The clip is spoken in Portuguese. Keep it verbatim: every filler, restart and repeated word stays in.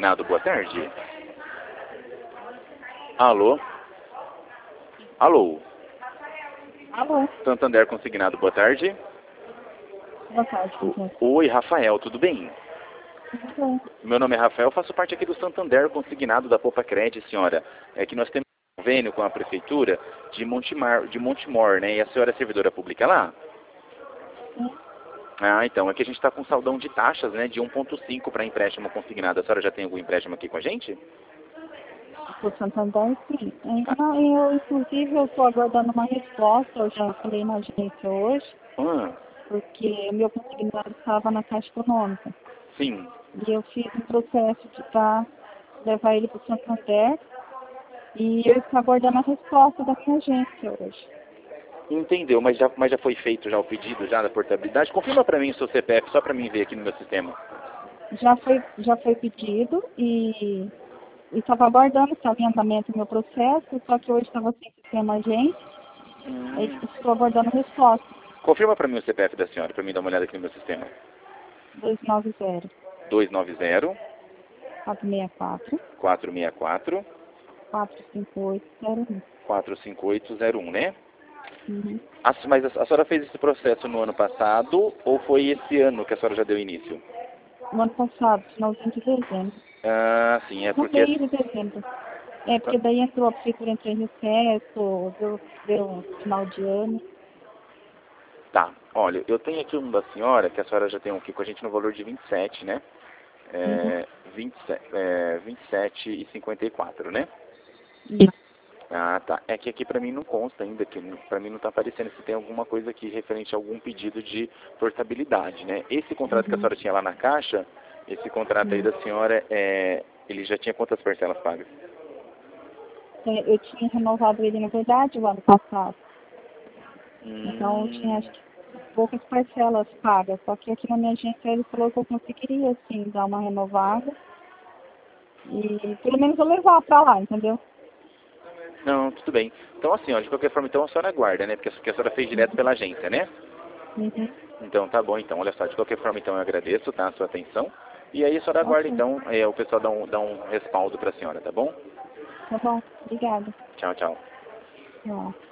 Consignado, boa tarde. Alô? Alô? Alô? Santander Consignado, boa tarde. Boa tarde, doutor. Oi, Rafael, tudo bem? Tudo bem. Meu nome é Rafael, faço parte aqui do Santander Consignado da Popa Cred, senhora. É que nós temos um convênio com a prefeitura de Montemar, de Montemor, né? E a senhora é servidora pública lá? Sim. Ah, então, é que a gente está com saldão de taxas, né? De um ponto cinco para empréstimo consignado. A senhora já tem algum empréstimo aqui com a gente? Por Santander, sim. É, não, eu, inclusive, eu estou aguardando uma resposta. Eu já falei na agência hoje, Ah, porque o meu consignado estava na Caixa Econômica. sim. E eu fiz um processo de pra levar ele para o Santander. E eu estou aguardando a resposta da minha agência hoje. Entendeu, mas já, mas já foi feito já o pedido já da portabilidade? Confirma para mim o seu C P F, só para mim ver aqui no meu sistema. Já foi, já foi pedido e estava aguardando esse adiantamento do meu processo, só que hoje estava sem sistema agente. Aí Hum. estou aguardando a resposta. Confirma para mim o C P F da senhora, para mim dar uma olhada aqui no meu sistema. dois nove zero, dois nove zero, quatro seis quatro, quatro seis quatro, quatro cinco oito zero um. quatro cinco oito zero um, né? Uhum. A, mas a, a senhora fez esse processo no ano passado ou foi esse ano que a senhora já deu início? No ano passado, finalzinho de dezembro. Ah, sim, é No porque... meio de dezembro. É, porque daí entrou a prefeitura, entrou em recesso, deu, deu final de ano. Tá, olha, eu tenho aqui um da senhora, que a senhora já tem um aqui com a gente no valor de vinte e sete, né? Uhum. É, vinte e sete, é, vinte e sete e cinquenta e quatro, né? Isso. Ah, tá. É que aqui pra mim não consta ainda, que pra mim não tá aparecendo se tem alguma coisa aqui referente a algum pedido de portabilidade, né? Esse contrato que a Uhum. senhora tinha lá na caixa, esse contrato aí Sim. da senhora, é, ele já tinha quantas parcelas pagas? É, eu tinha renovado ele, na verdade, o ano passado. Então, eu tinha, Hum, acho que, poucas parcelas pagas. Só que aqui na minha agência ele falou que eu conseguiria, assim, dar uma renovada. E pelo menos eu levar pra lá, entendeu? não, tudo bem. Então assim, ó, de qualquer forma, então a senhora aguarda, né? Porque a porque a senhora fez direto pela agência, né? Uhum. Então tá bom, então, olha só, de qualquer forma, então eu agradeço, tá, a sua atenção. E aí a senhora aguarda, Ok. então, é, o pessoal dá um, dá um respaldo pra senhora, tá bom? Tá bom. Obrigada. Tchau, tchau. Tchau.